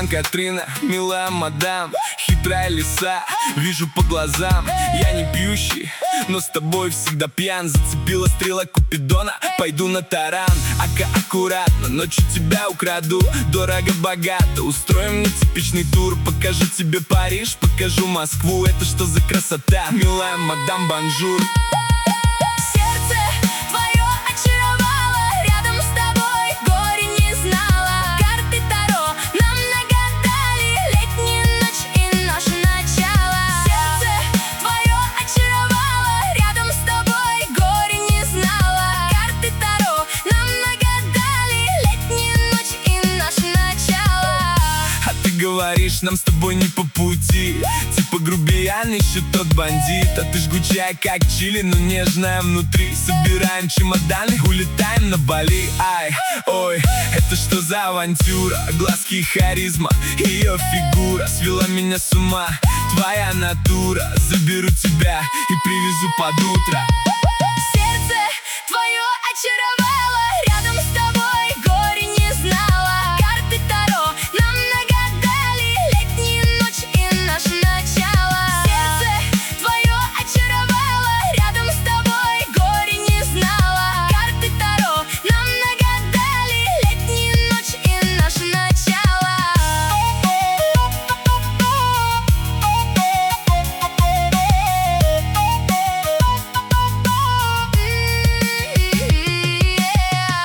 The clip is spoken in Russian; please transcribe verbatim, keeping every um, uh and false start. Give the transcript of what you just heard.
Сан-Катрина, милая мадам, хитрая лиса, вижу по глазам. Я не пьющий, но с тобой всегда пьян. Зацепила стрела Купидона, пойду на таран. Ака аккуратно, ночью тебя украду. Дорого-богато, устроим мне типичный тур. Покажу тебе Париж, покажу Москву. Это что за красота, милая мадам, бонжур. Говоришь, нам с тобой не по пути. Типа грубиян, еще тот бандит. А ты жгучая, как чили, но нежная внутри. Собираем чемоданы, улетаем на Бали. Ай, ой, это что за авантюра? Глазки и харизма, ее фигура свела меня с ума. Твоя натура, заберу тебя и привезу под утро.